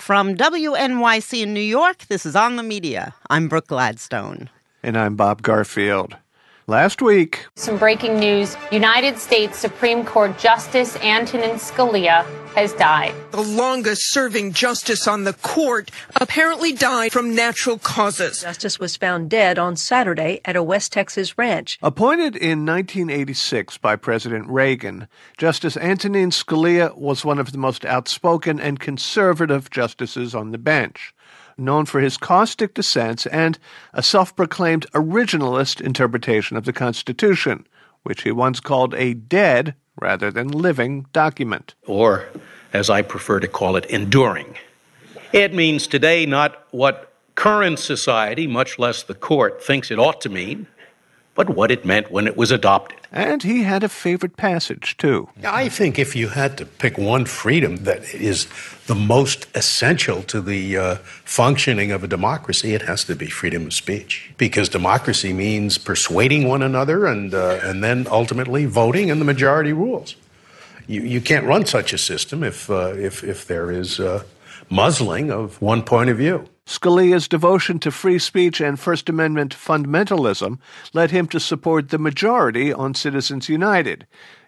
From WNYC in New York, this is On the Media. I'm Brooke Gladstone. And I'm Bob Garfield. Last week, some breaking news. United States Supreme Court Justice Antonin Scalia has died. The longest-serving justice on the court apparently died from natural causes. Justice was found dead on Saturday at a West Texas ranch. Appointed in 1986 by President Reagan, Justice Antonin Scalia was one of the most outspoken and conservative justices on the bench, known for his caustic dissents and a self-proclaimed originalist interpretation of the Constitution, which he once called a dead rather than living document. Or, as I prefer to call it, enduring. It means today not what current society, much less the court, thinks it ought to mean, but what it meant when it was adopted. And he had a favorite passage, too. I think if you had to pick one freedom that is the most essential to the functioning of a democracy, it has to be freedom of speech. Because democracy means persuading one another and then ultimately voting, and the majority rules. You can't run such a system if there is muzzling of one point of view. Scalia's devotion to free speech and First Amendment fundamentalism led him to support the majority on Citizens United,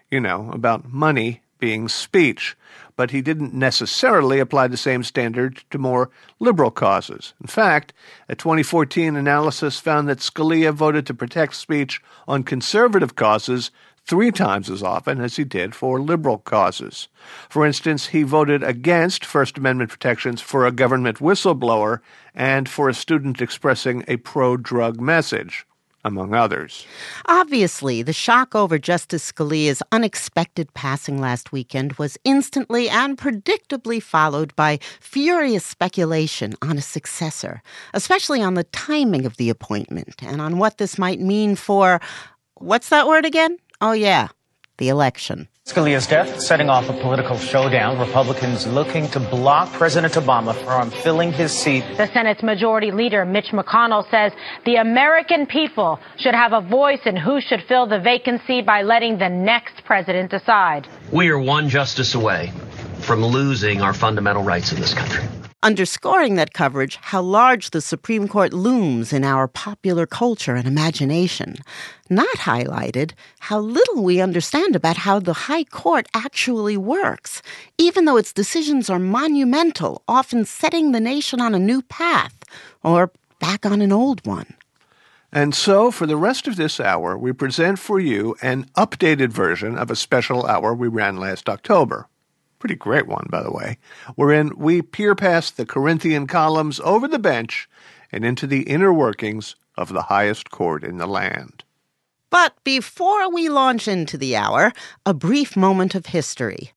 about money being speech. But he didn't necessarily apply the same standard to more liberal causes. In fact, a 2014 analysis found that Scalia voted to protect speech on conservative causes 3 times as often as he did for liberal causes. For instance, he voted against First Amendment protections for a government whistleblower and for a student expressing a pro-drug message, among others. Obviously, the shock over Justice Scalia's unexpected passing last weekend was instantly and predictably followed by furious speculation on a successor, especially on the timing of the appointment and on what this might mean for, what's that word again? Oh, yeah, the election. Scalia's death setting off a political showdown. Republicans looking to block President Obama from filling his seat. The Senate's Majority Leader, Mitch McConnell, says the American people should have a voice in who should fill the vacancy by letting the next president decide. We are one justice away from losing our fundamental rights in this country. Underscoring that coverage, how large the Supreme Court looms in our popular culture and imagination. Not highlighted, how little we understand about how the High Court actually works, even though its decisions are monumental, often setting the nation on a new path, or back on an old one. And so, for the rest of this hour, we present for you an updated version of a special hour we ran last October. Pretty great one, by the way, wherein we peer past the Corinthian columns over the bench and into the inner workings of the highest court in the land. But before we launch into the hour, a brief moment of history.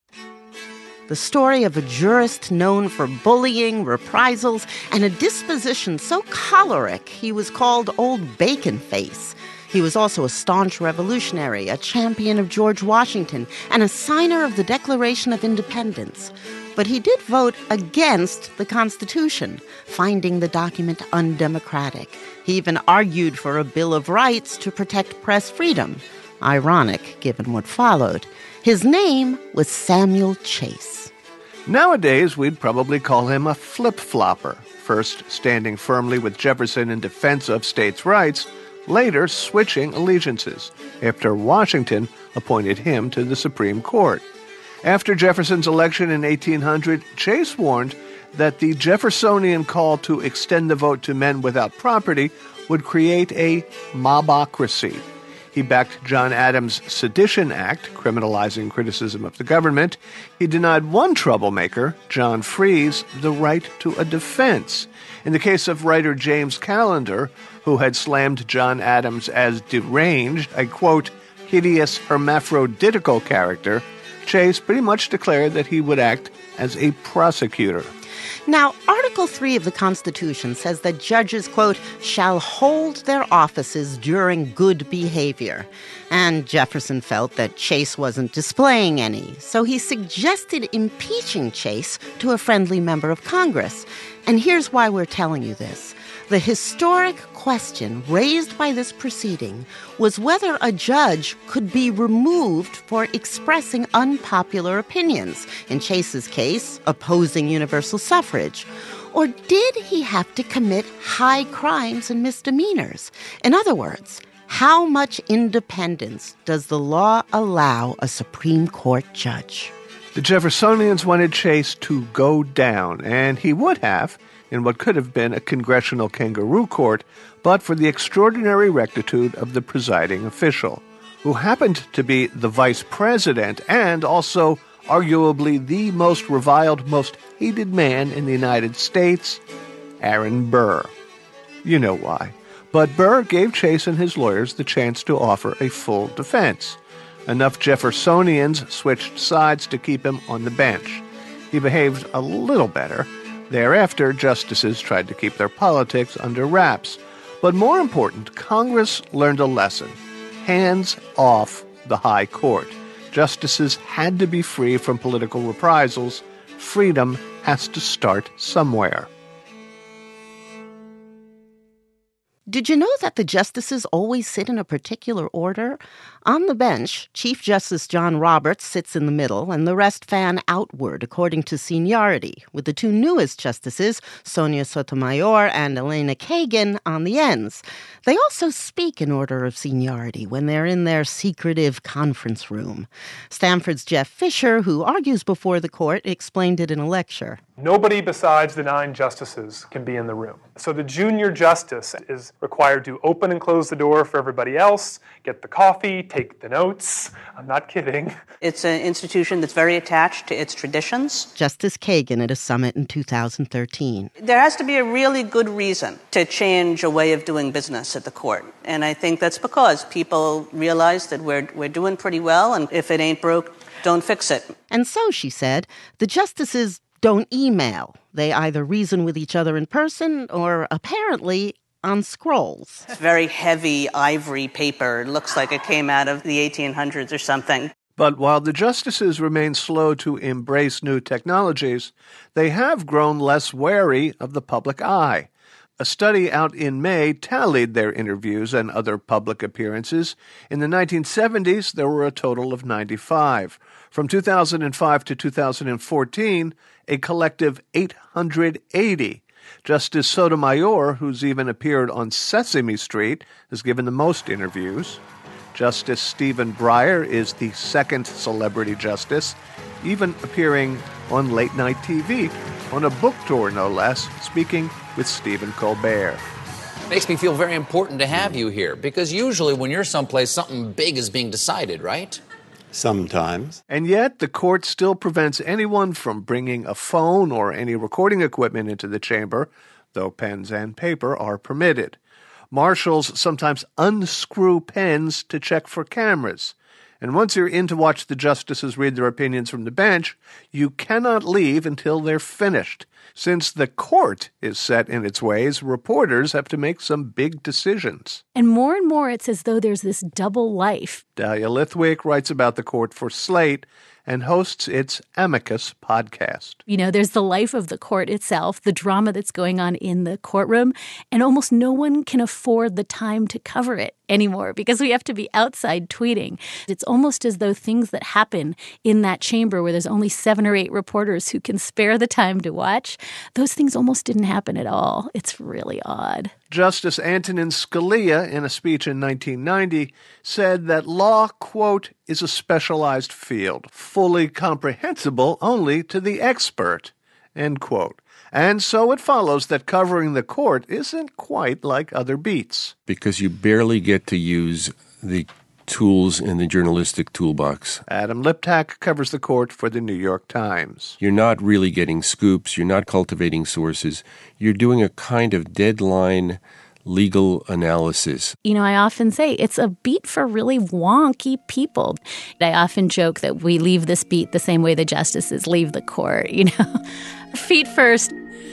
The story of a jurist known for bullying, reprisals, and a disposition so choleric he was called Old Bacon Face. He was also a staunch revolutionary, a champion of George Washington, and a signer of the Declaration of Independence. But he did vote against the Constitution, finding the document undemocratic. He even argued for a Bill of Rights to protect press freedom. Ironic, given what followed. His name was Samuel Chase. Nowadays, we'd probably call him a flip-flopper, first standing firmly with Jefferson in defense of states' rights, later switching allegiances after Washington appointed him to the Supreme Court. After Jefferson's election in 1800, Chase warned that the Jeffersonian call to extend the vote to men without property would create a mobocracy. He backed John Adams' Sedition Act, criminalizing criticism of the government. He denied one troublemaker, John Fries, the right to a defense. In the case of writer James Callender, who had slammed John Adams as deranged, a, quote, hideous hermaphroditical character, Chase pretty much declared that he would act as a prosecutor. Now, Article 3 of the Constitution says that judges, quote, shall hold their offices during good behavior. And Jefferson felt that Chase wasn't displaying any, so he suggested impeaching Chase to a friendly member of Congress. And here's why we're telling you this. The historic question raised by this proceeding was whether a judge could be removed for expressing unpopular opinions, in Chase's case, opposing universal suffrage. Or did he have to commit high crimes and misdemeanors? In other words, how much independence does the law allow a Supreme Court judge? The Jeffersonians wanted Chase to go down, and he would have, in what could have been a congressional kangaroo court, but for the extraordinary rectitude of the presiding official, who happened to be the vice president and also arguably the most reviled, most hated man in the United States, Aaron Burr. You know why. But Burr gave Chase and his lawyers the chance to offer a full defense. Enough Jeffersonians switched sides to keep him on the bench. He behaved a little better. Thereafter, justices tried to keep their politics under wraps. But more important, Congress learned a lesson. Hands off the high court. Justices had to be free from political reprisals. Freedom has to start somewhere. Did you know that the justices always sit in a particular order? On the bench, Chief Justice John Roberts sits in the middle, and the rest fan outward according to seniority, with the two newest justices, Sonia Sotomayor and Elena Kagan, on the ends. They also speak in order of seniority when they're in their secretive conference room. Stanford's Jeff Fisher, who argues before the court, explained it in a lecture. Nobody besides the 9 justices can be in the room. So the junior justice is required to open and close the door for everybody else, get the coffee, take the notes. I'm not kidding. It's an institution that's very attached to its traditions. Justice Kagan at a summit in 2013. There has to be a really good reason to change a way of doing business at the court. And I think that's because people realize that we're doing pretty well, and if it ain't broke, don't fix it. And so, she said, the justices don't email. They either reason with each other in person or, apparently, on scrolls. It's very heavy ivory paper. It looks like it came out of the 1800s or something. But while the justices remain slow to embrace new technologies, they have grown less wary of the public eye. A study out in May tallied their interviews and other public appearances. In the 1970s, there were a total of 95. From 2005 to 2014, a collective 880. Justice Sotomayor, who's even appeared on Sesame Street, has given the most interviews. Justice Stephen Breyer is the second celebrity justice, even appearing on late-night TV, on a book tour no less, speaking with Stephen Colbert. Makes me feel very important to have you here, because usually when you're someplace, something big is being decided, right? Sometimes. And yet, the court still prevents anyone from bringing a phone or any recording equipment into the chamber, though pens and paper are permitted. Marshals sometimes unscrew pens to check for cameras. And once you're in to watch the justices read their opinions from the bench, you cannot leave until they're finished. Since the court is set in its ways, reporters have to make some big decisions. And more, it's as though there's this double life. Dahlia Lithwick writes about the court for Slate and hosts its Amicus podcast. You know, there's the life of the court itself, the drama that's going on in the courtroom, and almost no one can afford the time to cover it anymore because we have to be outside tweeting. It's almost as though things that happen in that chamber where there's only 7 or 8 reporters who can spare the time to watch, those things almost didn't happen at all. It's really odd. Justice Antonin Scalia, in a speech in 1990, said that law, quote, is a specialized field, fully comprehensible only to the expert, end quote. And so it follows that covering the court isn't quite like other beats. Because you barely get to use the tools in the journalistic toolbox. Adam Liptak covers the court for the New York Times. You're not really getting scoops. You're not cultivating sources. You're doing a kind of deadline legal analysis. You know, I often say it's a beat for really wonky people. I often joke that we leave this beat the same way the justices leave the court, you know. Feet first.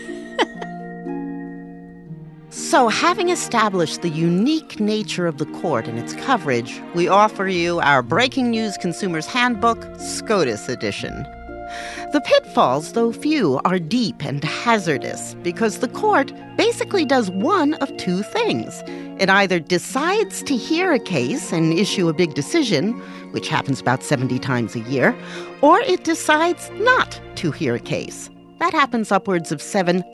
So, having established the unique nature of the court and its coverage, we offer you our Breaking News Consumer's Handbook, SCOTUS edition. The pitfalls, though few, are deep and hazardous because the court basically does one of two things. It either decides to hear a case and issue a big decision, which happens about 70 times a year, or it decides not to hear a case. That happens upwards of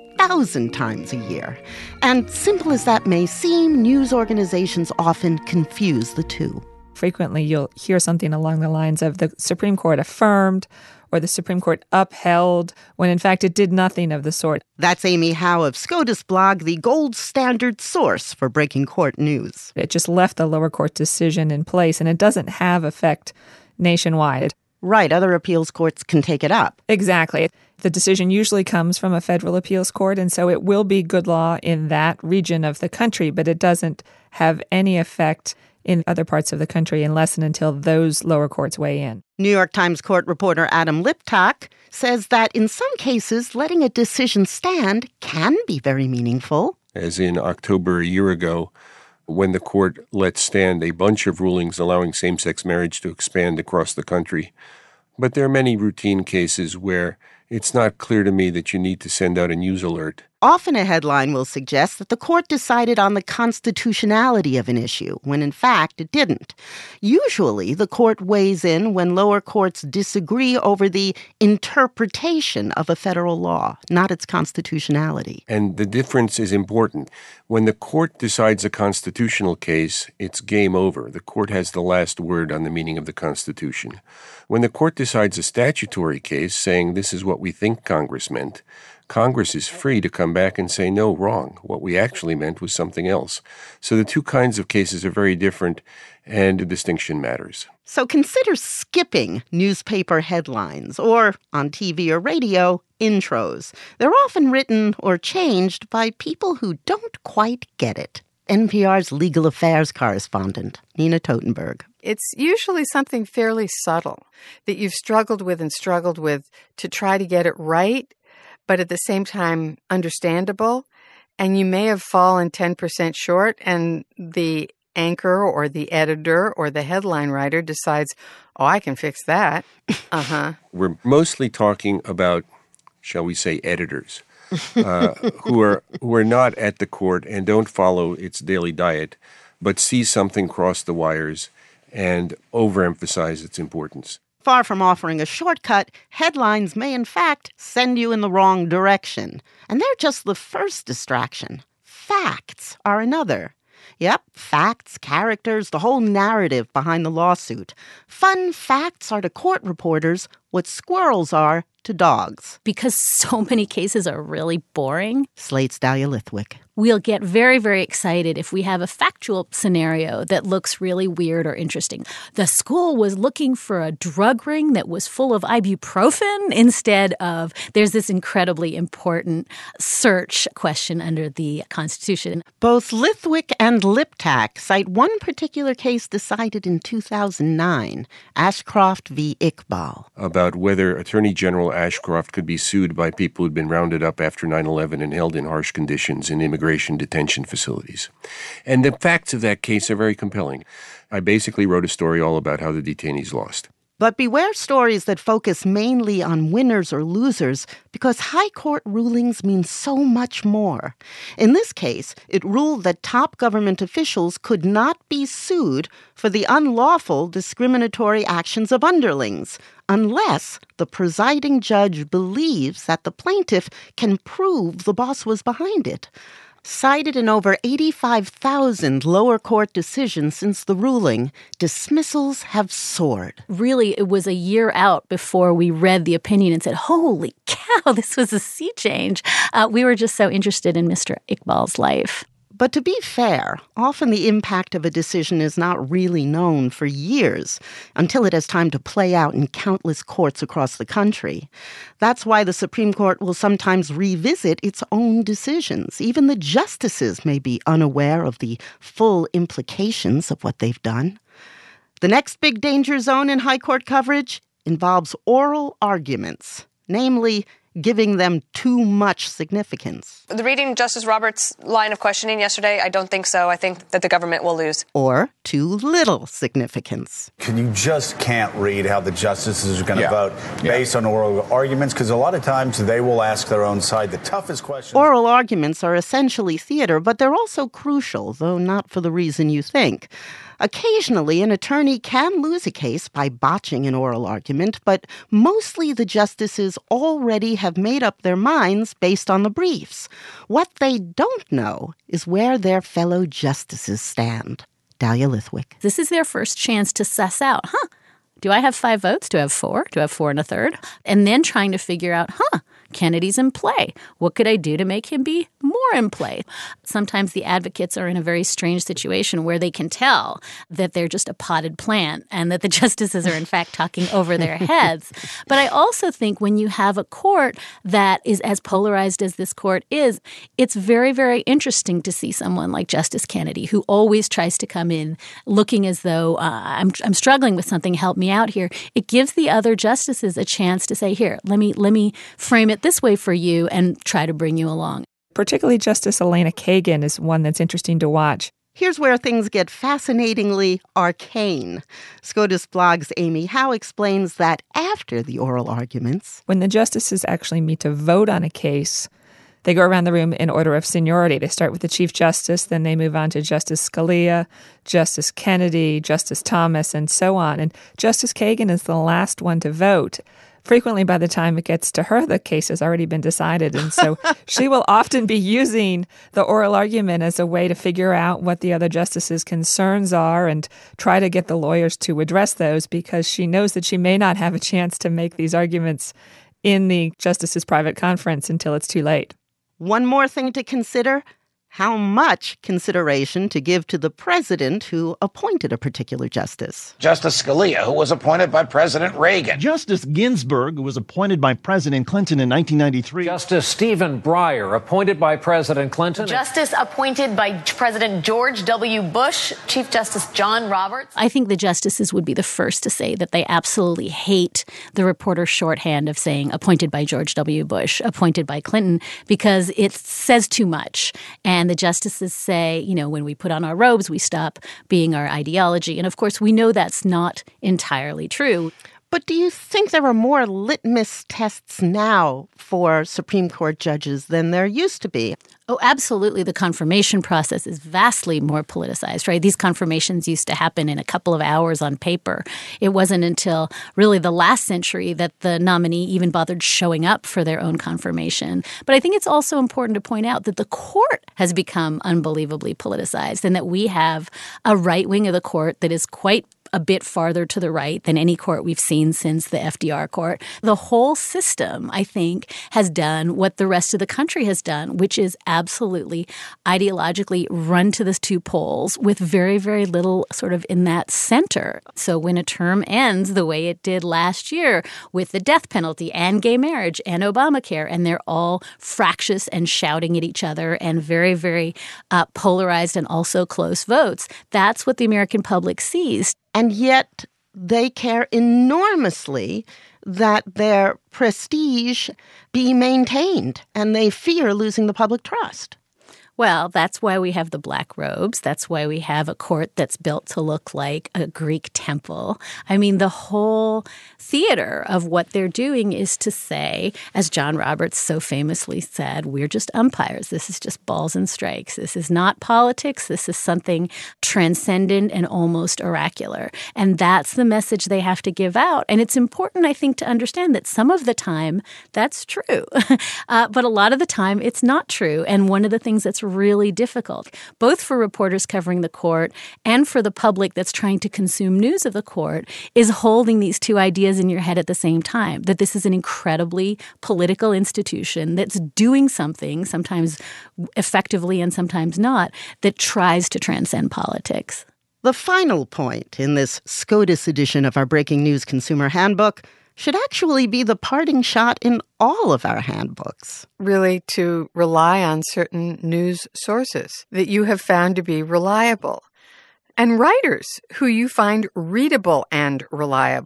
7,000 times a year. And simple as that may seem, news organizations often confuse the two. Frequently, you'll hear something along the lines of the Supreme Court affirmed or the Supreme Court upheld, when in fact it did nothing of the sort. That's Amy Howe of SCOTUS blog, the gold standard source for breaking court news. It just left the lower court decision in place, and it doesn't have effect nationwide. Right, other appeals courts can take it up. Exactly. The decision usually comes from a federal appeals court, and so it will be good law in that region of the country, but it doesn't have any effect in other parts of the country unless and until those lower courts weigh in. New York Times court reporter Adam Liptak says that in some cases, letting a decision stand can be very meaningful. As in October a year ago, when the court let stand a bunch of rulings allowing same-sex marriage to expand across the country. But there are many routine cases where it's not clear to me that you need to send out a news alert. Often a headline will suggest that the court decided on the constitutionality of an issue, when in fact it didn't. Usually, the court weighs in when lower courts disagree over the interpretation of a federal law, not its constitutionality. And the difference is important. When the court decides a constitutional case, it's game over. The court has the last word on the meaning of the Constitution. When the court decides a statutory case, saying this is what we think Congress meant, Congress is free to come back and say, no, wrong. What we actually meant was something else. So the two kinds of cases are very different, and a distinction matters. So consider skipping newspaper headlines or, on TV or radio, intros. They're often written or changed by people who don't quite get it. NPR's legal affairs correspondent, Nina Totenberg. It's usually something fairly subtle that you've struggled with to try to get it right, but at the same time understandable, and you may have fallen 10% short, and the anchor or the editor or the headline writer decides, oh, I can fix that. We're mostly talking about, shall we say, editors who are not at the court and don't follow its daily diet, but see something cross the wires and overemphasize its importance. Far from offering a shortcut, headlines may in fact send you in the wrong direction. And they're just the first distraction. Facts are another. Yep, facts, characters, the whole narrative behind the lawsuit. Fun facts are to court reporters what squirrels are to dogs. Because so many cases are really boring. Slate's Dahlia Lithwick. We'll get very, very excited if we have a factual scenario that looks really weird or interesting. The school was looking for a drug ring that was full of ibuprofen instead of there's this incredibly important search question under the Constitution. Both Lithwick and Liptak cite one particular case decided in 2009, Ashcroft v. Iqbal. About whether Attorney General Ashcroft could be sued by people who'd been rounded up after 9/11 and held in harsh conditions in immigration detention facilities. And the facts of that case are very compelling. I basically wrote a story all about how the detainees lost. But beware stories that focus mainly on winners or losers, because high court rulings mean so much more. In this case, it ruled that top government officials could not be sued for the unlawful discriminatory actions of underlings, unless the presiding judge believes that the plaintiff can prove the boss was behind it. Cited in over 85,000 lower court decisions since the ruling, dismissals have soared. Really, it was a year out before we read the opinion and said, holy cow, this was a sea change. We were just so interested in Mr. Iqbal's life. But to be fair, often the impact of a decision is not really known for years until it has time to play out in countless courts across the country. That's why the Supreme Court will sometimes revisit its own decisions. Even the justices may be unaware of the full implications of what they've done. The next big danger zone in high court coverage involves oral arguments, namely giving them too much significance. Reading Justice Roberts' line of questioning yesterday, I don't think so. I think that the government will lose. Or too little significance. You just can't read how the justices are going to vote based on oral arguments, because a lot of times they will ask their own side the toughest questions. Oral arguments are essentially theater, but they're also crucial, though not for the reason you think. Occasionally, an attorney can lose a case by botching an oral argument, but mostly the justices already have made up their minds based on the briefs. What they don't know is where their fellow justices stand. Dahlia Lithwick. This is their first chance to suss out, do I have 5 votes? Do I have 4? Do I have 4 1/3? And then trying to figure out, Kennedy's in play. What could I do to make him be more in play? Sometimes the advocates are in a very strange situation where they can tell that they're just a potted plant and that the justices are in fact talking over their heads. But I also think when you have a court that is as polarized as this court is, it's very, very interesting to see someone like Justice Kennedy, who always tries to come in looking as though I'm struggling with something, help me out here. It gives the other justices a chance to say, here, let me frame it this way for you and try to bring you along. Particularly Justice Elena Kagan is one that's interesting to watch. Here's where things get fascinatingly arcane. SCOTUS Blog's Amy Howe explains that after the oral arguments, when the justices actually meet to vote on a case, they go around the room in order of seniority. They start with the Chief Justice, then they move on to Justice Scalia, Justice Kennedy, Justice Thomas, and so on. And Justice Kagan is the last one to vote. Frequently, by the time it gets to her, the case has already been decided. And so she will often be using the oral argument as a way to figure out what the other justices' concerns are and try to get the lawyers to address those, because she knows that she may not have a chance to make these arguments in the justices' private conference until it's too late. One more thing to consider: how much consideration to give to the president who appointed a particular justice. Justice Scalia, who was appointed by President Reagan. Justice Ginsburg, who was appointed by President Clinton in 1993. Justice Stephen Breyer, appointed by President Clinton. Justice appointed by President George W. Bush. Chief Justice John Roberts. I think the justices would be the first to say that they absolutely hate the reporter's shorthand of saying appointed by George W. Bush, appointed by Clinton, because it says too much. And the justices say, when we put on our robes, we stop being our ideology. And of course, we know that's not entirely true. But do you think there are more litmus tests now for Supreme Court judges than there used to be? Oh, absolutely. The confirmation process is vastly more politicized, right? These confirmations used to happen in a couple of hours on paper. It wasn't until really the last century that the nominee even bothered showing up for their own confirmation. But I think it's also important to point out that the court has become unbelievably politicized, and that we have a right wing of the court that is quite a bit farther to the right than any court we've seen since the FDR court. The whole system, I think, has done what the rest of the country has done, which is absolutely ideologically run to the two poles with very, very little sort of in that center. So when a term ends the way it did last year with the death penalty and gay marriage and Obamacare, and they're all fractious and shouting at each other and very, very polarized and also close votes, that's what the American public sees. And yet they care enormously that their prestige be maintained, and they fear losing the public trust. Well, that's why we have the black robes. That's why we have a court that's built to look like a Greek temple. I mean, the whole theater of what they're doing is to say, as John Roberts so famously said, we're just umpires. This is just balls and strikes. This is not politics. This is something transcendent and almost oracular. And that's the message they have to give out. And it's important, I think, to understand that some of the time that's true. But a lot of the time it's not true. And one of the things that's really difficult, both for reporters covering the court and for the public that's trying to consume news of the court, is holding these two ideas in your head at the same time, that this is an incredibly political institution that's doing something, sometimes effectively and sometimes not, that tries to transcend politics. The final point in this SCOTUS edition of our Breaking News Consumer Handbook should actually be the parting shot in all of our handbooks. Really, to rely on certain news sources that you have found to be reliable, and writers who you find readable and reliable.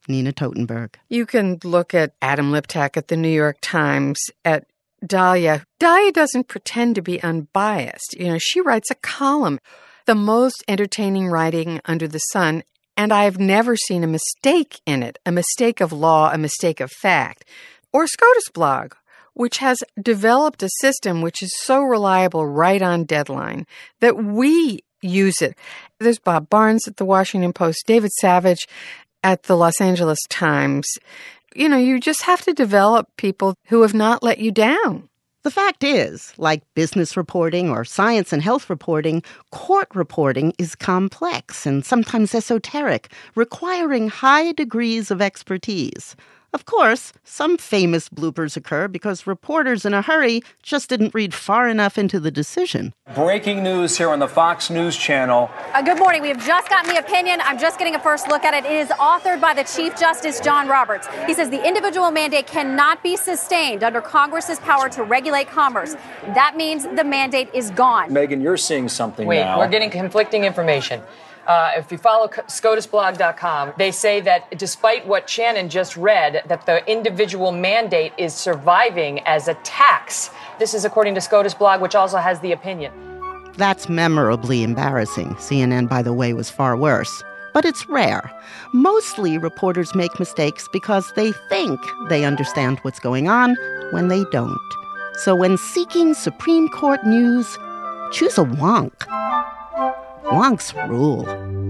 Nina Totenberg. You can look at Adam Liptak at the New York Times, at Dahlia. Dahlia doesn't pretend to be unbiased. She writes a column, the most entertaining writing under the sun, and I've never seen a mistake in it, a mistake of law, a mistake of fact. Or SCOTUS blog, which has developed a system which is so reliable right on deadline that we use it. There's Bob Barnes at the Washington Post, David Savage at the Los Angeles Times. You just have to develop people who have not let you down. The fact is, like business reporting or science and health reporting, court reporting is complex and sometimes esoteric, requiring high degrees of expertise. Of course, some famous bloopers occur because reporters in a hurry just didn't read far enough into the decision. Breaking news here on the Fox News Channel. Good morning. We have just gotten the opinion. I'm just getting a first look at it. It is authored by the Chief Justice John Roberts. He says the individual mandate cannot be sustained under Congress's power to regulate commerce. That means the mandate is gone. Megan, you're seeing something now. We're getting conflicting information. If you follow SCOTUSblog.com, they say that despite what Shannon just read, that the individual mandate is surviving as a tax. This is according to SCOTUS blog, which also has the opinion. That's memorably embarrassing. CNN, by the way, was far worse. But it's rare. Mostly reporters make mistakes because they think they understand what's going on when they don't. So when seeking Supreme Court news, choose a wonk. Wonks rule.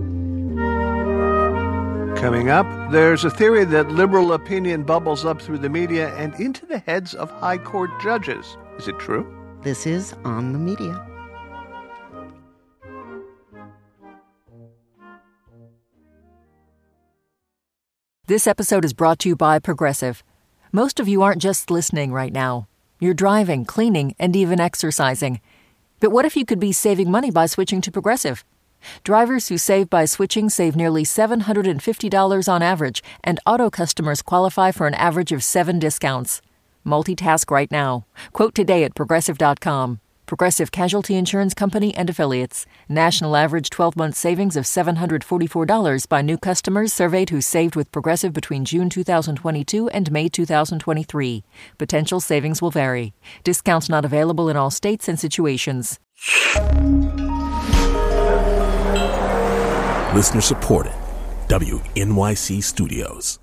Coming up, there's a theory that liberal opinion bubbles up through the media and into the heads of high court judges. Is it true? This is On the Media. This episode is brought to you by Progressive. Most of you aren't just listening right now. You're driving, cleaning, and even exercising. But what if you could be saving money by switching to Progressive? Drivers who save by switching save nearly $750 on average, and auto customers qualify for an average of 7 discounts. Multitask right now. Quote today at Progressive.com. Progressive Casualty Insurance Company and Affiliates. National average 12-month savings of $744 by new customers surveyed who saved with Progressive between June 2022 and May 2023. Potential savings will vary. Discounts not available in all states and situations. Listener supported. WNYC Studios.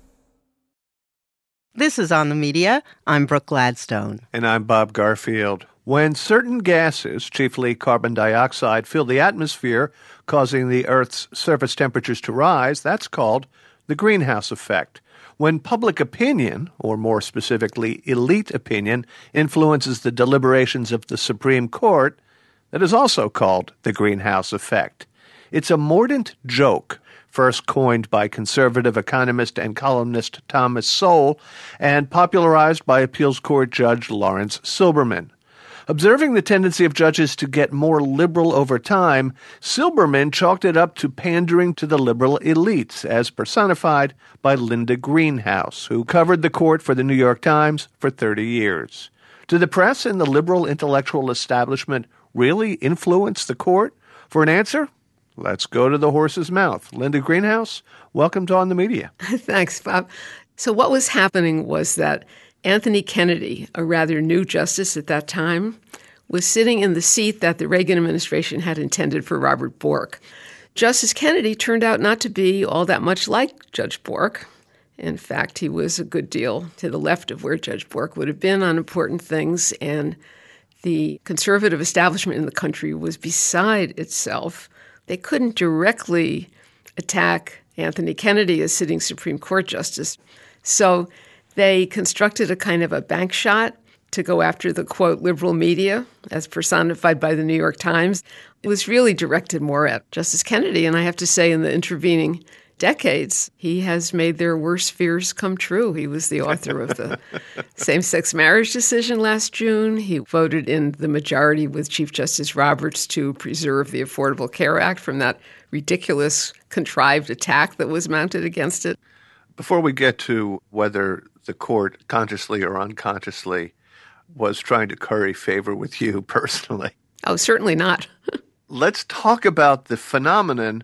This is On the Media. I'm Brooke Gladstone. And I'm Bob Garfield. When certain gases, chiefly carbon dioxide, fill the atmosphere, causing the Earth's surface temperatures to rise, that's called the greenhouse effect. When public opinion, or more specifically elite opinion, influences the deliberations of the Supreme Court, that is also called the greenhouse effect. It's a mordant joke, first coined by conservative economist and columnist Thomas Sowell and popularized by appeals court judge Lawrence Silberman. Observing the tendency of judges to get more liberal over time, Silberman chalked it up to pandering to the liberal elites, as personified by Linda Greenhouse, who covered the court for the New York Times for 30 years. Did the press and the liberal intellectual establishment really influence the court? For an answer, let's go to the horse's mouth. Linda Greenhouse, welcome to On the Media. Thanks, Bob. So what was happening was that Anthony Kennedy, a rather new justice at that time, was sitting in the seat that the Reagan administration had intended for Robert Bork. Justice Kennedy turned out not to be all that much like Judge Bork. In fact, he was a good deal to the left of where Judge Bork would have been on important things, and the conservative establishment in the country was beside itself. They couldn't directly attack Anthony Kennedy as sitting Supreme Court justice. So they constructed a kind of a bank shot to go after the, quote, liberal media, as personified by the New York Times. It was really directed more at Justice Kennedy. And I have to say, in the intervening decades, he has made their worst fears come true. He was the author of the same-sex marriage decision last June. He voted in the majority with Chief Justice Roberts to preserve the Affordable Care Act from that ridiculous, contrived attack that was mounted against it. Before we get to whether the court, consciously or unconsciously, was trying to curry favor with you personally. Oh, certainly not. Let's talk about the phenomenon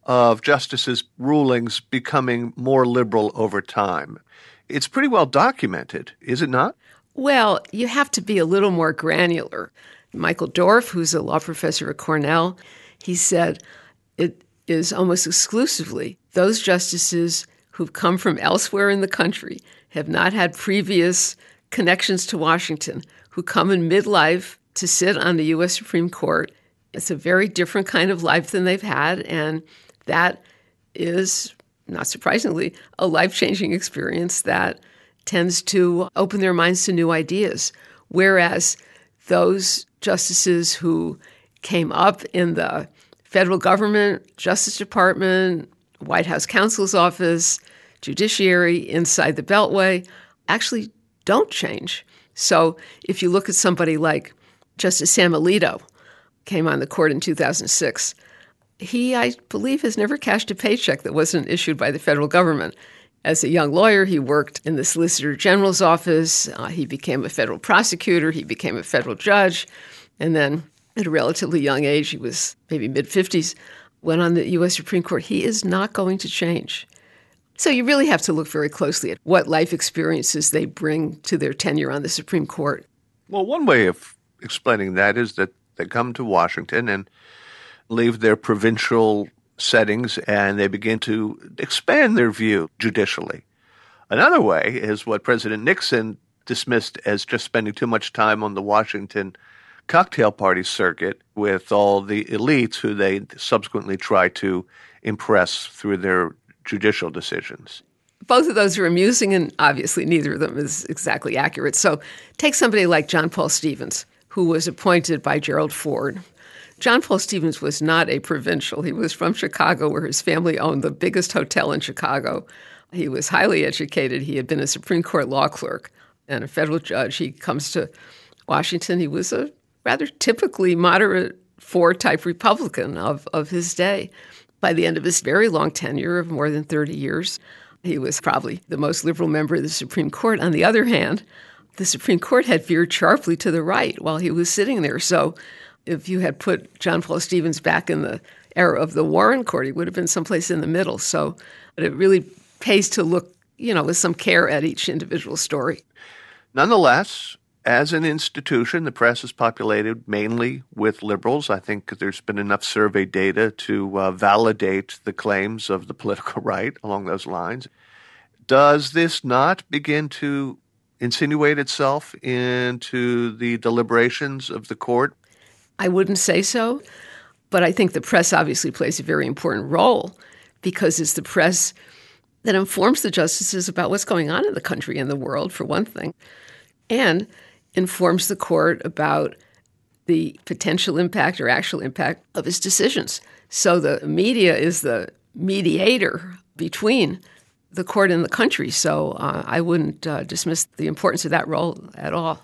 of justices' rulings becoming more liberal over time. It's pretty well documented, is it not? Well, you have to be a little more granular. Michael Dorf, who's a law professor at Cornell, he said it is almost exclusively those justices who've come from elsewhere in the country, have not had previous connections to Washington, who come in midlife to sit on the U.S. Supreme Court. It's a very different kind of life than they've had, and that is, not surprisingly, a life-changing experience that tends to open their minds to new ideas. Whereas those justices who came up in the federal government, Justice Department, White House counsel's office, judiciary, inside the Beltway, actually don't change. So if you look at somebody like Justice Sam Alito, came on the court in 2006, he, I believe, has never cashed a paycheck that wasn't issued by the federal government. As a young lawyer, he worked in the Solicitor General's office. He became a federal prosecutor. He became a federal judge. And then at a relatively young age, he was maybe mid-50s, went on the U.S. Supreme Court. He is not going to change. So you really have to look very closely at what life experiences they bring to their tenure on the Supreme Court. Well, one way of explaining that is that they come to Washington and leave their provincial settings and they begin to expand their view judicially. Another way is what President Nixon dismissed as just spending too much time on the Washington cocktail party circuit with all the elites who they subsequently try to impress through their judicial decisions. Both of those are amusing, and obviously neither of them is exactly accurate. So take somebody like John Paul Stevens, who was appointed by Gerald Ford. John Paul Stevens was not a provincial. He was from Chicago, where his family owned the biggest hotel in Chicago. He was highly educated. He had been a Supreme Court law clerk and a federal judge. He comes to Washington. He was a rather typically moderate Ford-type Republican of his day. By the end of his very long tenure of more than 30 years, he was probably the most liberal member of the Supreme Court. On the other hand, the Supreme Court had veered sharply to the right while he was sitting there. So if you had put John Paul Stevens back in the era of the Warren Court, he would have been someplace in the middle. So it really pays to look, with some care at each individual story. Nonetheless, as an institution, the press is populated mainly with liberals. I think there's been enough survey data to validate the claims of the political right along those lines. Does this not begin to insinuate itself into the deliberations of the court? I wouldn't say so, but I think the press obviously plays a very important role because it's the press that informs the justices about what's going on in the country and the world, for one thing, and informs the court about the potential impact or actual impact of its decisions. So the media is the mediator between the court and the country. So I wouldn't dismiss the importance of that role at all.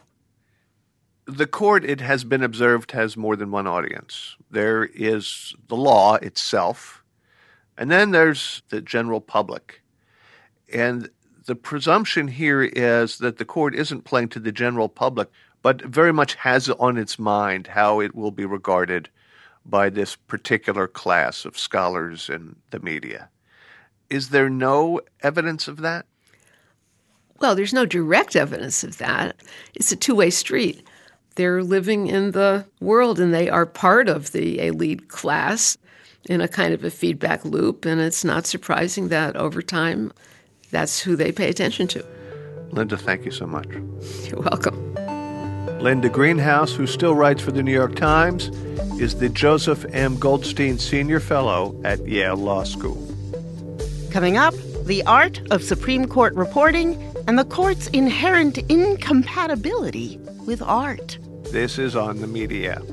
The court, it has been observed, has more than one audience. There is the law itself, and then there's the general public. And the presumption here is that the court isn't playing to the general public, but very much has on its mind how it will be regarded by this particular class of scholars in the media. Is there no evidence of that? Well, there's no direct evidence of that. It's a two-way street. They're living in the world, and they are part of the elite class in a kind of a feedback loop, and it's not surprising that over time that's who they pay attention to. Linda, thank you so much. You're welcome. Linda Greenhouse, who still writes for the New York Times, is the Joseph M. Goldstein Senior Fellow at Yale Law School. Coming up, the art of Supreme Court reporting and the court's inherent incompatibility with art. This is On the Media.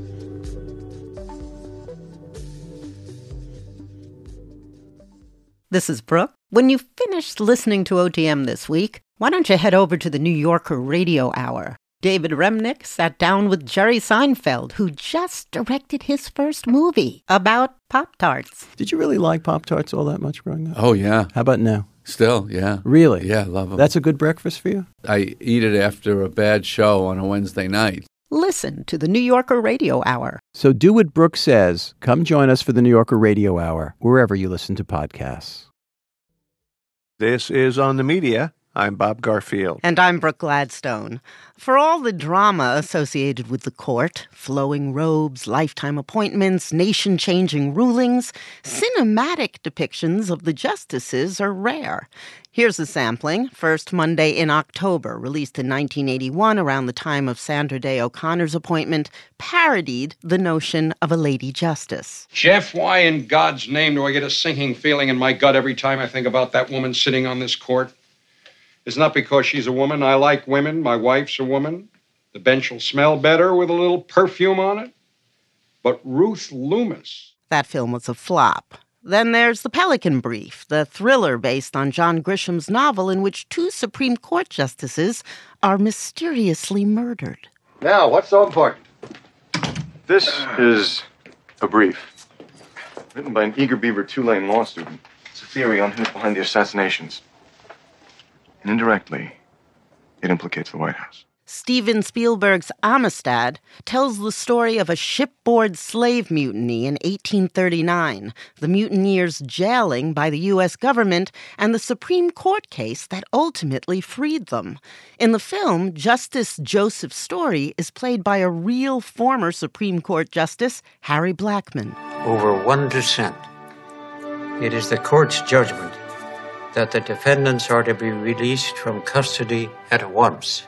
This is Brooke. When you've finished listening to OTM this week, why don't you head over to the New Yorker Radio Hour? David Remnick sat down with Jerry Seinfeld, who just directed his first movie about Pop-Tarts. Did you really like Pop-Tarts all that much growing up? Oh, yeah. How about now? Still, yeah. Really? Yeah, I love them. That's a good breakfast for you? I eat it after a bad show on a Wednesday night. Listen to the New Yorker Radio Hour. So do what Brooke says. Come join us for the New Yorker Radio Hour, wherever you listen to podcasts. This is On the Media. I'm Bob Garfield. And I'm Brooke Gladstone. For all the drama associated with the court, flowing robes, lifetime appointments, nation-changing rulings, cinematic depictions of the justices are rare. Here's a sampling. First Monday in October, released in 1981 around the time of Sandra Day O'Connor's appointment, parodied the notion of a lady justice. Jeff, why in God's name do I get a sinking feeling in my gut every time I think about that woman sitting on this court? It's not because she's a woman. I like women. My wife's a woman. The bench will smell better with a little perfume on it. But Ruth Loomis. That film was a flop. Then there's The Pelican Brief, the thriller based on John Grisham's novel in which 2 Supreme Court justices are mysteriously murdered. Now, what's so important? This is a brief written by an eager beaver Tulane law student. It's a theory on who's behind the assassinations. And indirectly, it implicates the White House. Steven Spielberg's Amistad tells the story of a shipboard slave mutiny in 1839, the mutineers jailing by the U.S. government, and the Supreme Court case that ultimately freed them. In the film, Justice Joseph Story is played by a real former Supreme Court Justice, Harry Blackmun. Over one dissent, it is the court's judgment that the defendants are to be released from custody at once,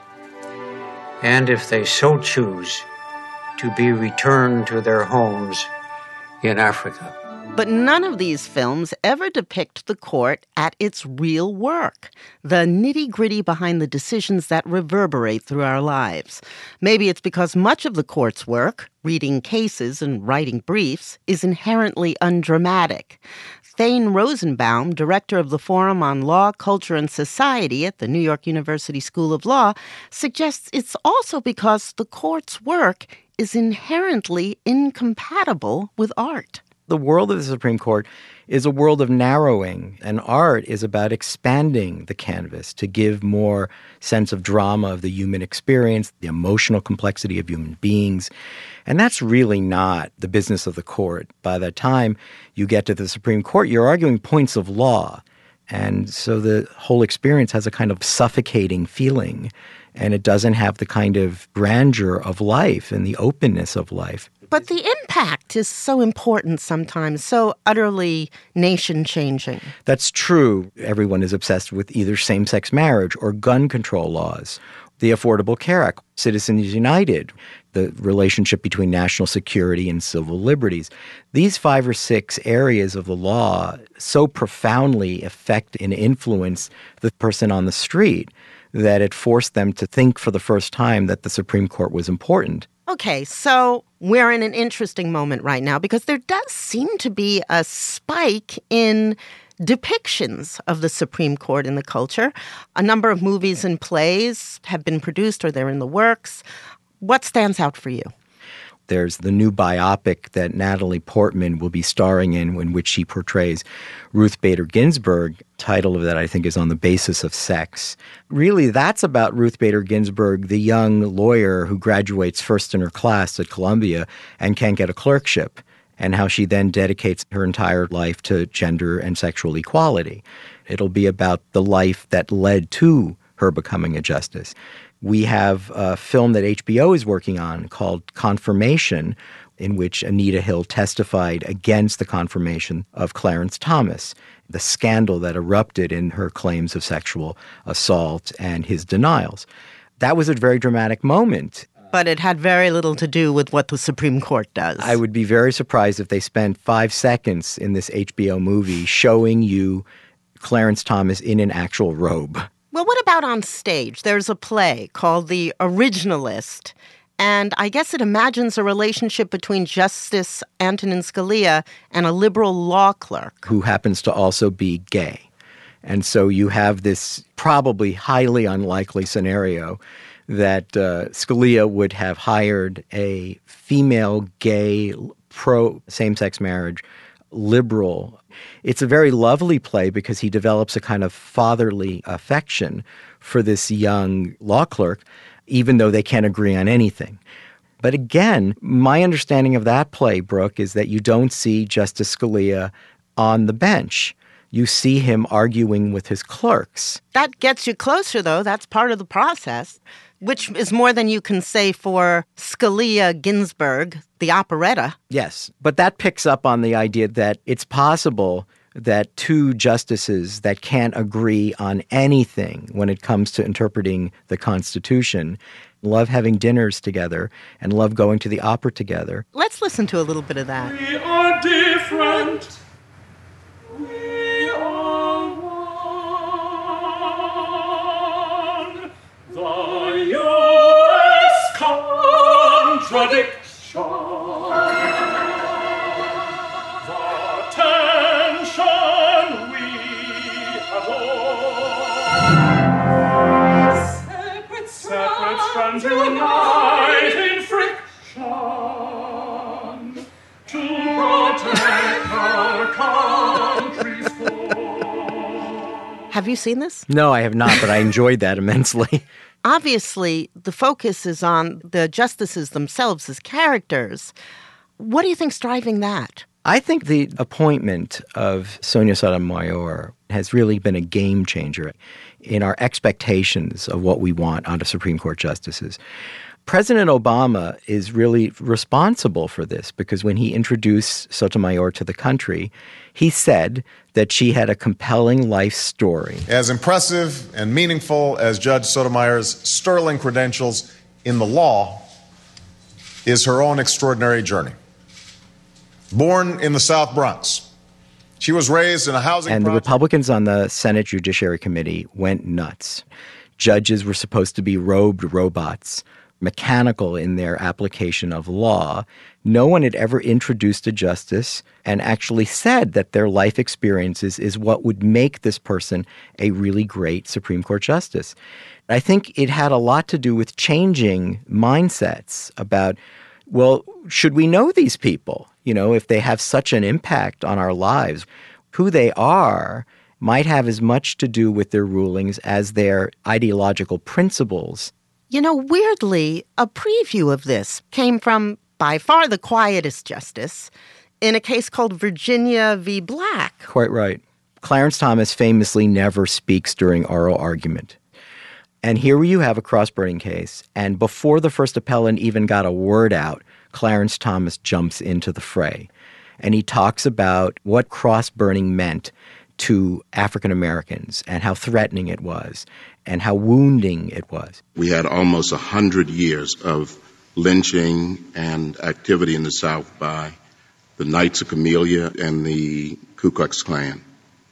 and if they so choose, to be returned to their homes in Africa. But none of these films ever depict the court at its real work, the nitty-gritty behind the decisions that reverberate through our lives. Maybe it's because much of the court's work, reading cases and writing briefs, is inherently undramatic. Thane Rosenbaum, director of the Forum on Law, Culture, and Society at the New York University School of Law, suggests it's also because the court's work is inherently incompatible with art. The world of the Supreme Court is a world of narrowing, and art is about expanding the canvas to give more sense of drama of the human experience, the emotional complexity of human beings. And that's really not the business of the court. By the time you get to the Supreme Court, you're arguing points of law. And so the whole experience has a kind of suffocating feeling, and it doesn't have the kind of grandeur of life and the openness of life. But the impact is so important sometimes, so utterly nation-changing. That's true. Everyone is obsessed with either same-sex marriage or gun control laws, the Affordable Care Act, Citizens United, the relationship between national security and civil liberties. These 5 or 6 areas of the law so profoundly affect and influence the person on the street that it forced them to think for the first time that the Supreme Court was important. Okay, so we're in an interesting moment right now because there does seem to be a spike in depictions of the Supreme Court in the culture. A number of movies and plays have been produced or they're in the works. What stands out for you? There's the new biopic that Natalie Portman will be starring in which she portrays Ruth Bader Ginsburg. Title of that, I think, is On the Basis of Sex. Really, that's about Ruth Bader Ginsburg, the young lawyer who graduates first in her class at Columbia and can't get a clerkship, and how she then dedicates her entire life to gender and sexual equality. It'll be about the life that led to her becoming a justice. We have a film that HBO is working on called Confirmation, in which Anita Hill testified against the confirmation of Clarence Thomas, the scandal that erupted in her claims of sexual assault and his denials. That was a very dramatic moment. But it had very little to do with what the Supreme Court does. I would be very surprised if they spent 5 seconds in this HBO movie showing you Clarence Thomas in an actual robe. Well, what about on stage? There's a play called The Originalist, and I guess it imagines a relationship between Justice Antonin Scalia and a liberal law clerk. Who happens to also be gay. And so you have this probably highly unlikely scenario that Scalia would have hired a female gay pro-same-sex marriage liberal. It's a very lovely play because he develops a kind of fatherly affection for this young law clerk, even though they can't agree on anything. But again, my understanding of that play, Brooke, is that you don't see Justice Scalia on the bench. You see him arguing with his clerks. That gets you closer, though. That's part of the process, which is more than you can say for Scalia-Ginsburg, the operetta. Yes, but that picks up on the idea that it's possible that two justices that can't agree on anything when it comes to interpreting the Constitution love having dinners together and love going to the opera together. Let's listen to a little bit of that. We are different. We are one. The U.S. contradiction. The tension we adore. Separate strands unite in friction to protect our country's core. Have you seen this? No, I have not, but I enjoyed that immensely. Obviously, the focus is on the justices themselves as characters. What do you think's driving that? I think the appointment of Sonia Sotomayor has really been a game changer in our expectations of what we want out of Supreme Court justices. President Obama is really responsible for this because when he introduced Sotomayor to the country, he said that she had a compelling life story. As impressive and meaningful as Judge Sotomayor's sterling credentials in the law is her own extraordinary journey. Born in the South Bronx, she was raised in a housing And project. the Republicans on the Senate Judiciary Committee went nuts. Judges were supposed to be robed robots, mechanical in their application of law. No one had ever introduced a justice and actually said that their life experiences is what would make this person a really great Supreme Court justice. I think it had a lot to do with changing mindsets about, well, should we know these people? You know, if they have such an impact on our lives, who they are might have as much to do with their rulings as their ideological principles. You know, weirdly, a preview of this came from by far the quietest justice in a case called Virginia v. Black. Quite right. Clarence Thomas famously never speaks during oral argument. And here you have a cross-burning case, and before the first appellant even got a word out, Clarence Thomas jumps into the fray. And he talks about what cross-burning meant to African Americans and how threatening it was and how wounding it was. We had almost 100 years of lynching and activity in the South by the Knights of Camellia and the Ku Klux Klan.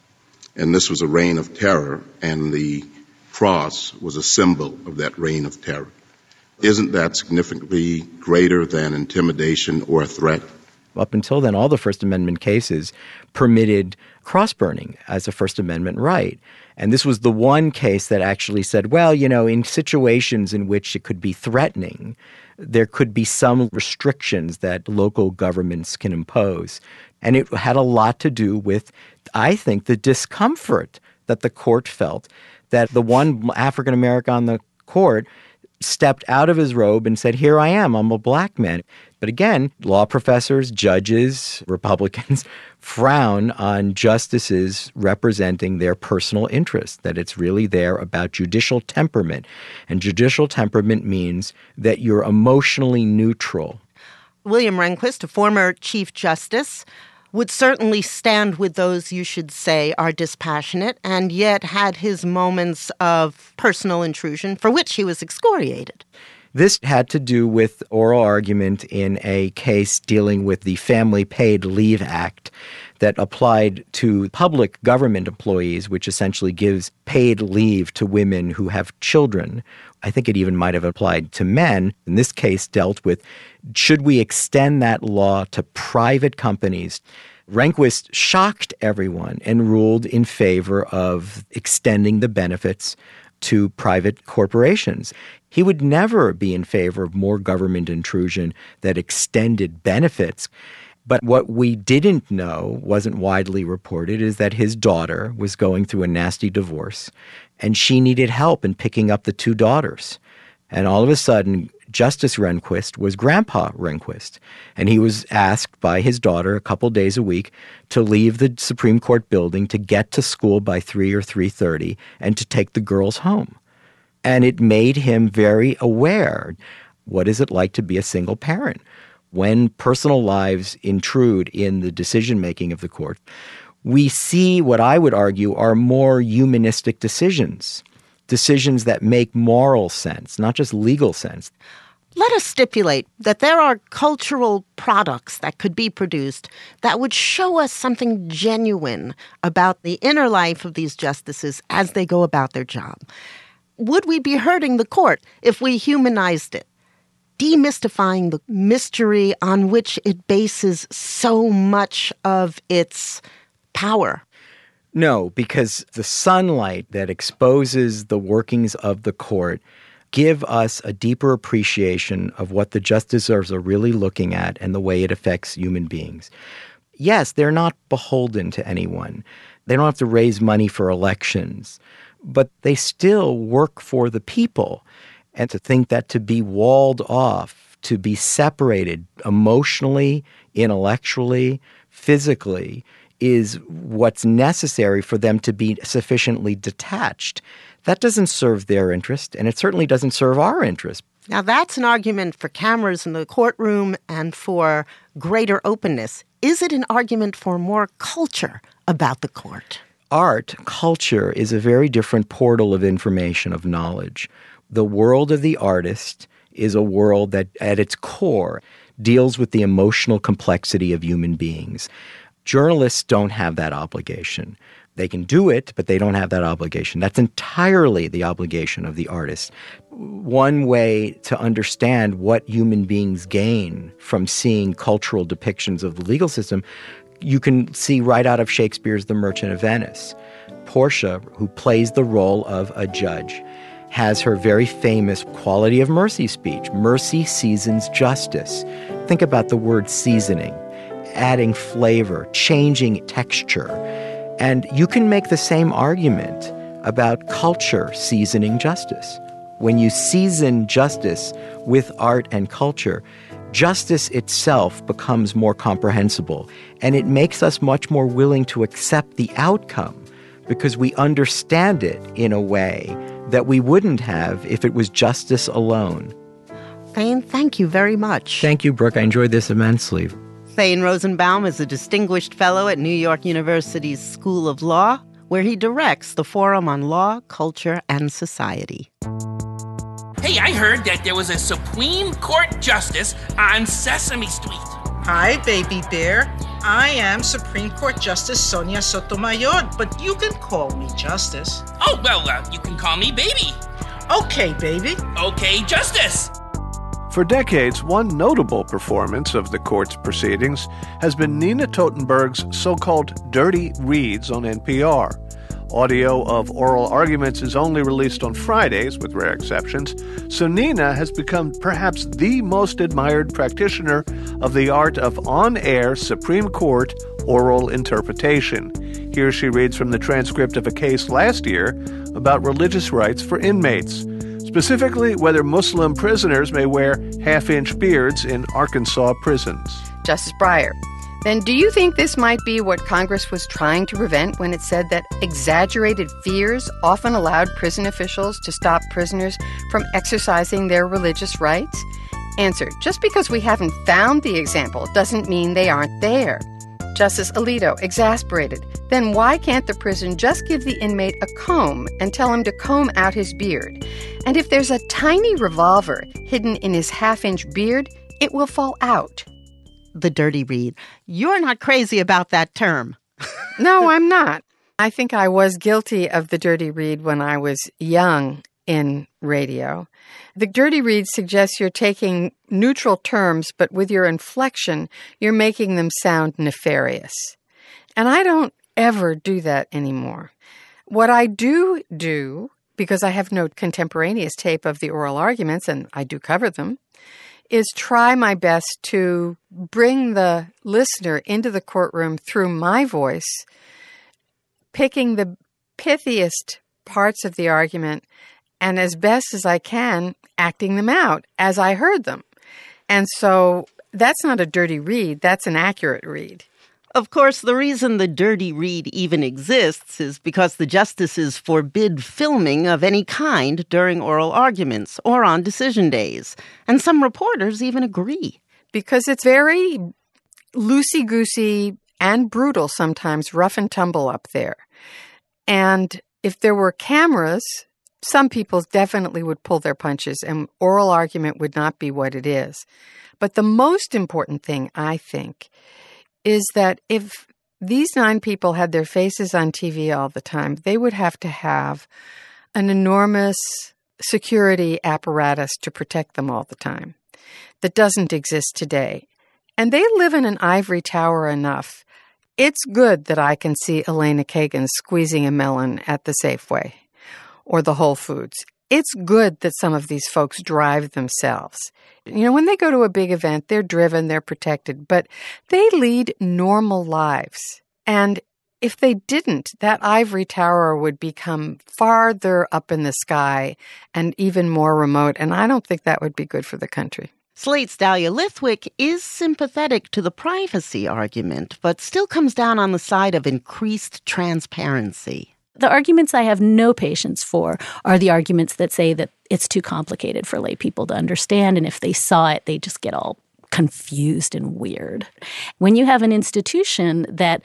And this was a reign of terror, and the cross was a symbol of that reign of terror. Isn't that significantly greater than intimidation or a threat? Up until then, all the First Amendment cases permitted cross-burning as a First Amendment right. And this was the one case that actually said, well, you know, in situations in which it could be threatening, there could be some restrictions that local governments can impose. And it had a lot to do with, I think, the discomfort that the court felt that the one African American on the court stepped out of his robe and said, here I am, I'm a black man. But again, law professors, judges, Republicans frown on justices representing their personal interests, that it's really there about judicial temperament. And judicial temperament means that you're emotionally neutral. William Rehnquist, a former Chief Justice, would certainly stand with those you should say are dispassionate, and yet had his moments of personal intrusion for which he was excoriated. This had to do with oral argument in a case dealing with the Family Paid Leave Act that applied to public government employees, which essentially gives paid leave to women who have children. I think it even might have applied to men. In this case, dealt with, should we extend that law to private companies? Rehnquist shocked everyone and ruled in favor of extending the benefits to private corporations. He would never be in favor of more government intrusion that extended benefits. But what we didn't know, wasn't widely reported, is that his daughter was going through a nasty divorce, and she needed help in picking up the two daughters. And all of a sudden, Justice Rehnquist was Grandpa Rehnquist, and he was asked by his daughter a couple days a week to leave the Supreme Court building to get to school by 3 or 3:30 and to take the girls home. And it made him very aware. What is it like to be a single parent? When personal lives intrude in the decision-making of the court, we see what I would argue are more humanistic decisions that make moral sense, not just legal sense. Let us stipulate that there are cultural products that could be produced that would show us something genuine about the inner life of these justices as they go about their job. Would we be hurting the court if we humanized it, demystifying the mystery on which it bases so much of its power? No, because the sunlight that exposes the workings of the court give us a deeper appreciation of what the justices are really looking at and the way it affects human beings. Yes, they're not beholden to anyone. They don't have to raise money for elections, but they still work for the people. And to think that to be walled off, to be separated emotionally, intellectually, physically, is what's necessary for them to be sufficiently detached. That doesn't serve their interest, and it certainly doesn't serve our interest. Now, that's an argument for cameras in the courtroom and for greater openness. Is it an argument for more culture about the court? Art, culture, is a very different portal of information, of knowledge. The world of the artist is a world that, at its core, deals with the emotional complexity of human beings. Journalists don't have that obligation. They can do it, but they don't have that obligation. That's entirely the obligation of the artist. One way to understand what human beings gain from seeing cultural depictions of the legal system, you can see right out of Shakespeare's The Merchant of Venice. Portia, who plays the role of a judge, has her very famous quality of mercy speech. Mercy seasons justice. Think about the word seasoning. Adding flavor, changing texture. And you can make the same argument about culture seasoning justice. When you season justice with art and culture, justice itself becomes more comprehensible, and it makes us much more willing to accept the outcome because we understand it in a way that we wouldn't have if it was justice alone. Thane, thank you very much. Thank you, Brooke. I enjoyed this immensely. Thane Rosenbaum is a distinguished fellow at New York University's School of Law, where he directs the Forum on Law, Culture, and Society. Hey, I heard that there was a Supreme Court justice on Sesame Street. Hi, baby bear. I am Supreme Court Justice Sonia Sotomayor, but you can call me Justice. Oh, well, you can call me Baby. Okay, baby. Okay, Justice. For decades, one notable performance of the court's proceedings has been Nina Totenberg's so-called Dirty Reads on NPR. Audio of oral arguments is only released on Fridays, with rare exceptions, so Nina has become perhaps the most admired practitioner of the art of on-air Supreme Court oral interpretation. Here she reads from the transcript of a case last year about religious rights for inmates, specifically whether Muslim prisoners may wear half-inch beards in Arkansas prisons. Justice Breyer, then do you think this might be what Congress was trying to prevent when it said that exaggerated fears often allowed prison officials to stop prisoners from exercising their religious rights? Answer, just because we haven't found the example doesn't mean they aren't there. Justice Alito, exasperated, then why can't the prison just give the inmate a comb and tell him to comb out his beard? And if there's a tiny revolver hidden in his half-inch beard, it will fall out. The dirty read. You're not crazy about that term. No, I'm not. I think I was guilty of the dirty read when I was young in radio. The dirty read suggests you're taking neutral terms, but with your inflection, you're making them sound nefarious. And I don't ever do that anymore. What I do, because I have no contemporaneous tape of the oral arguments, and I do cover them, is try my best to bring the listener into the courtroom through my voice, picking the pithiest parts of the argument and as best as I can, acting them out as I heard them. And so that's not a dirty read. That's an accurate read. Of course, the reason the dirty read even exists is because the justices forbid filming of any kind during oral arguments or on decision days. And some reporters even agree. Because it's very loosey-goosey and brutal sometimes, rough and tumble up there. And if there were cameras, some people definitely would pull their punches and oral argument would not be what it is. But the most important thing, I think, is that if these 9 people had their faces on TV all the time, they would have to have an enormous security apparatus to protect them all the time that doesn't exist today. And they live in an ivory tower enough. It's good that I can see Elena Kagan squeezing a melon at the Safeway or the Whole Foods. It's good that some of these folks drive themselves. You know, when they go to a big event, they're driven, they're protected, but they lead normal lives. And if they didn't, that ivory tower would become farther up in the sky and even more remote, and I don't think that would be good for the country. Slate's Dahlia Lithwick is sympathetic to the privacy argument, but still comes down on the side of increased transparency. The arguments I have no patience for are the arguments that say that it's too complicated for lay people to understand, and if they saw it, they just get all confused and weird. When you have an institution that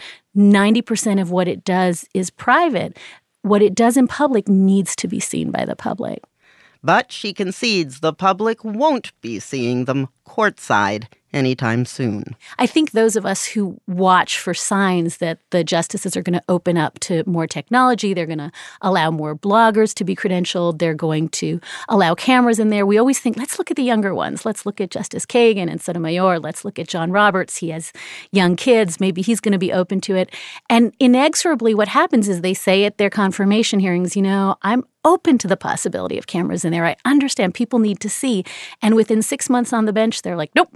90% of what it does is private, what it does in public needs to be seen by the public. But she concedes the public won't be seeing them courtside anytime soon. I think those of us who watch for signs that the justices are going to open up to more technology, they're going to allow more bloggers to be credentialed, they're going to allow cameras in there. We always think, let's look at the younger ones. Let's look at Justice Kagan and Sotomayor. Let's look at John Roberts. He has young kids. Maybe he's going to be open to it. And inexorably what happens is they say at their confirmation hearings, I'm open to the possibility of cameras in there. I understand people need to see. And within 6 months on the bench, they're like, nope,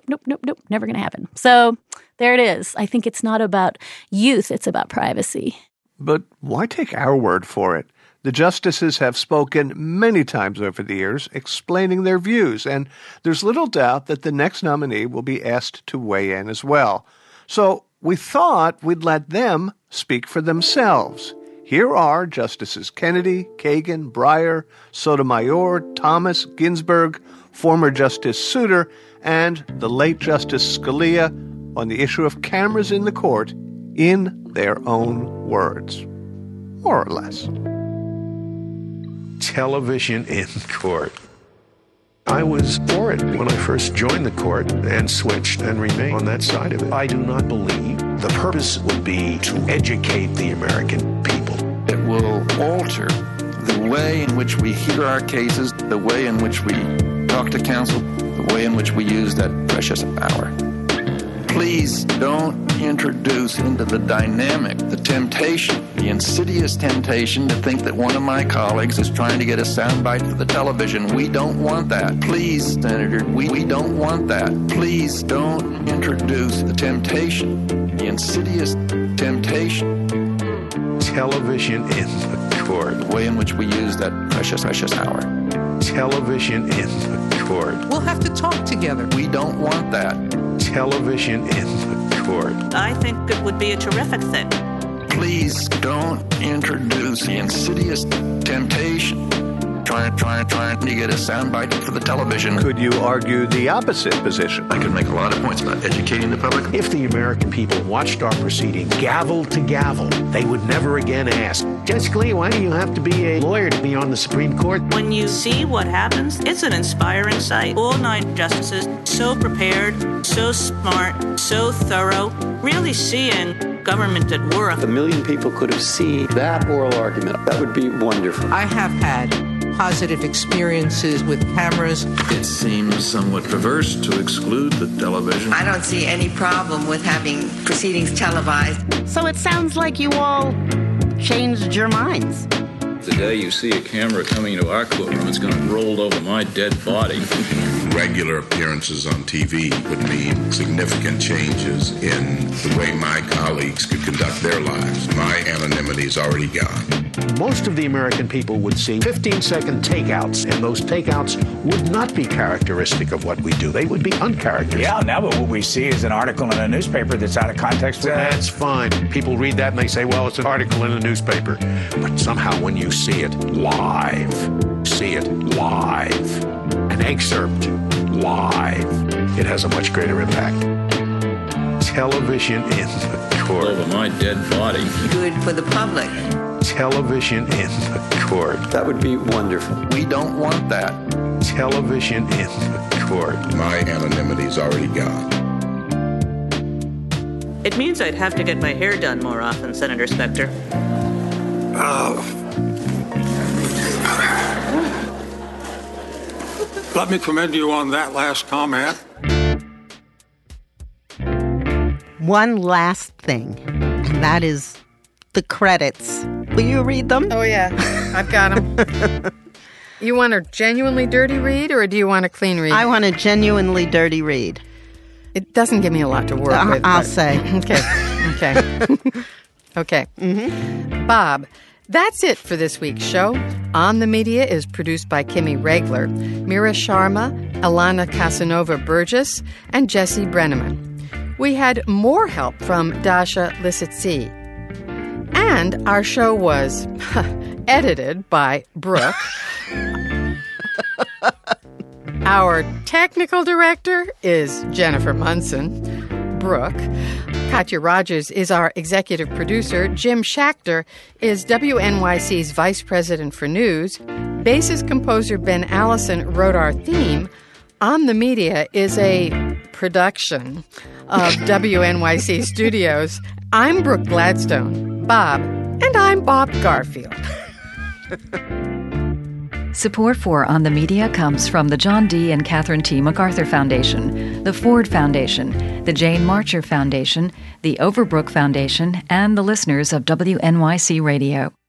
never going to happen. So there it is. I think it's not about youth. It's about privacy. But why take our word for it? The justices have spoken many times over the years explaining their views, and there's little doubt that the next nominee will be asked to weigh in as well. So we thought we'd let them speak for themselves. Here are Justices Kennedy, Kagan, Breyer, Sotomayor, Thomas, Ginsburg, former Justice Souter, and the late Justice Scalia on the issue of cameras in the court in their own words, more or less. Television in court. I was for it when I first joined the court and switched and remained on that side of it. I do not believe the purpose would be to educate the American people. It will alter the way in which we hear our cases, the way in which we talk to counsel, the way in which we use that precious power. Please don't introduce into the dynamic the temptation, the insidious temptation to think that one of my colleagues is trying to get a soundbite for the television. We don't want that. Please, Senator, we don't want that. Please don't introduce the temptation, the insidious temptation. Television in the court. The way in which we use that precious power. Television in the court. We'll have to talk together. We don't want that. Television in the court. I think it would be a terrific thing. Please don't introduce the insidious temptation. Trying to get a soundbite for the television. Could you argue the opposite position? I could make a lot of points about educating the public. If the American people watched our proceeding gavel to gavel, they would never again ask, Judge Scalia, why do you have to be a lawyer to be on the Supreme Court? When you see what happens, it's an inspiring sight. All 9 justices, so prepared, so smart, so thorough, really seeing government at work. 1 million people could have seen that oral argument. That would be wonderful. I have had positive experiences with cameras. It seems somewhat perverse to exclude the television. I don't see any problem with having proceedings televised. So it sounds like you all changed your minds. The day you see a camera coming into our courtroom, it's going to roll over my dead body. Regular appearances on TV would mean significant changes in the way my colleagues could conduct their lives. My anonymity is already gone. Most of the American people would see 15-second takeouts, and those takeouts would not be characteristic of what we do. They would be uncharacteristic. Yeah, now what we see is an article in a newspaper that's out of context. That's fine. People read that and they say, well, it's an article in a newspaper. But somehow when you see it live, an excerpt live, it has a much greater impact. Television in the court. Over my dead body. Good for the public. Television in the court. That would be wonderful. We don't want that. Television in the court. My anonymity is already gone. It means I'd have to get my hair done more often, Senator Specter. Let me commend you on that last comment. One last thing, and that is the credits. Will you read them? Oh, yeah. I've got them. You want a genuinely dirty read, or do you want a clean read? I want a genuinely dirty read. It doesn't give me a lot to work with. I'll say. Okay. Okay. Mm-hmm. Bob, that's it for this week's show. On the Media is produced by Kimmy Regler, Mira Sharma, Alana Casanova-Burgess, and Jesse Brenneman. We had more help from Dasha Lissitsi. And our show was edited by Brooke. Our technical director is Jennifer Munson. Brooke. Katya Rogers is our executive producer. Jim Schachter is WNYC's vice president for news. Bassist composer Ben Allison wrote our theme. On the Media is a production of WNYC Studios. I'm Brooke Gladstone. Bob, and I'm Bob Garfield. Support for On the Media comes from the John D. and Catherine T. MacArthur Foundation, the Ford Foundation, the Jane Marcher Foundation, the Overbrook Foundation, and the listeners of WNYC Radio.